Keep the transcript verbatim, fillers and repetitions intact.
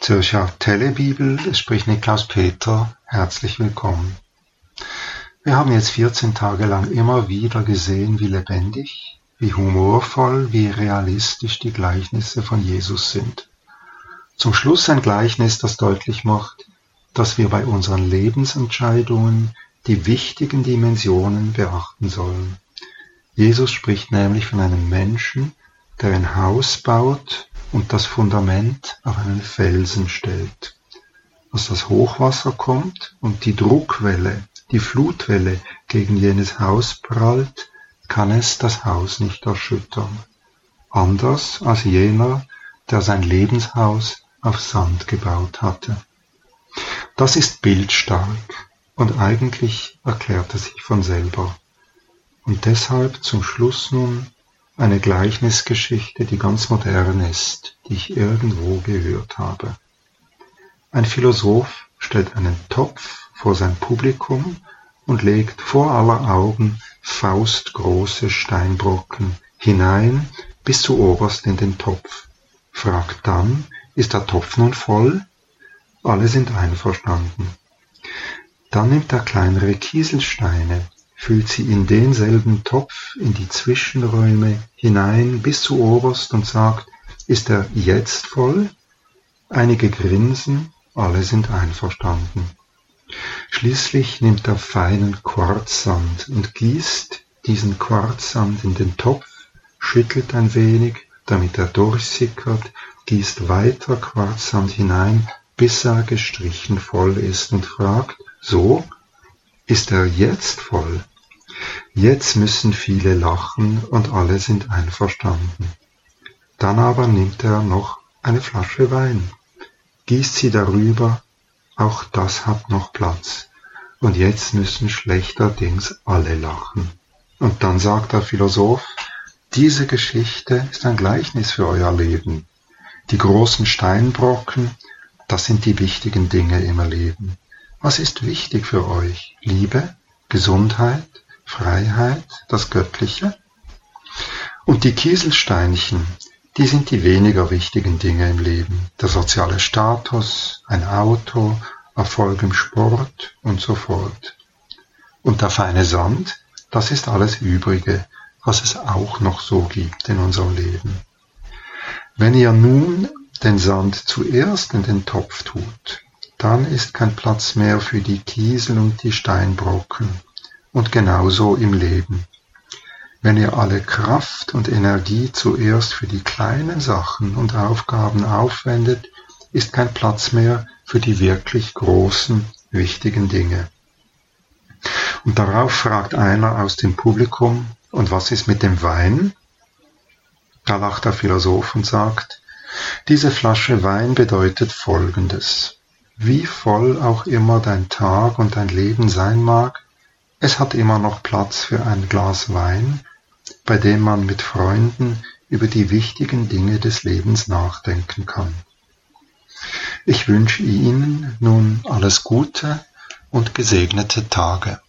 Zürcher Telebibel, es spricht Niklaus Peter, herzlich willkommen. Wir haben jetzt vierzehn Tage lang immer wieder gesehen, wie lebendig, wie humorvoll, wie realistisch die Gleichnisse von Jesus sind. Zum Schluss ein Gleichnis, das deutlich macht, dass wir bei unseren Lebensentscheidungen die wichtigen Dimensionen beachten sollen. Jesus spricht nämlich von einem Menschen, der ein Haus baut und das Fundament auf einen Felsen stellt. Als das Hochwasser kommt und die Druckwelle, die Flutwelle gegen jenes Haus prallt, kann es das Haus nicht erschüttern. Anders als jener, der sein Lebenshaus auf Sand gebaut hatte. Das ist bildstark und eigentlich erklärt es sich von selber. Und deshalb zum Schluss nun eine Gleichnisgeschichte, die ganz modern ist, die ich irgendwo gehört habe. Ein Philosoph stellt einen Topf vor sein Publikum und legt vor aller Augen faustgroße Steinbrocken hinein bis zu oberst in den Topf. Fragt dann, ist der Topf nun voll? Alle sind einverstanden. Dann nimmt er kleinere Kieselsteine, füllt sie in denselben Topf, in die Zwischenräume hinein bis zu oberst und sagt, ist er jetzt voll? Einige grinsen, alle sind einverstanden. Schließlich nimmt er feinen Quarzsand und gießt diesen Quarzsand in den Topf, schüttelt ein wenig, damit er durchsickert, gießt weiter Quarzsand hinein, bis er gestrichen voll ist und fragt, so, ist er jetzt voll? Jetzt müssen viele lachen und alle sind einverstanden. Dann aber nimmt er noch eine Flasche Wein, gießt sie darüber, auch das hat noch Platz. Und jetzt müssen schlechterdings alle lachen. Und dann sagt der Philosoph, diese Geschichte ist ein Gleichnis für euer Leben. Die großen Steinbrocken, das sind die wichtigen Dinge im Leben. Was ist wichtig für euch? Liebe, Gesundheit, Freiheit, das Göttliche? Und die Kieselsteinchen, die sind die weniger wichtigen Dinge im Leben. Der soziale Status, ein Auto, Erfolg im Sport und so fort. Und der feine Sand, das ist alles Übrige, was es auch noch so gibt in unserem Leben. Wenn ihr nun den Sand zuerst in den Topf tut, dann ist kein Platz mehr für die Kiesel und die Steinbrocken. Und genauso im Leben. Wenn ihr alle Kraft und Energie zuerst für die kleinen Sachen und Aufgaben aufwendet, ist kein Platz mehr für die wirklich großen, wichtigen Dinge. Und darauf fragt einer aus dem Publikum, und was ist mit dem Wein? Da lacht der Philosoph und sagt, diese Flasche Wein bedeutet Folgendes. Wie voll auch immer dein Tag und dein Leben sein mag, es hat immer noch Platz für ein Glas Wein, bei dem man mit Freunden über die wichtigen Dinge des Lebens nachdenken kann. Ich wünsche Ihnen nun alles Gute und gesegnete Tage.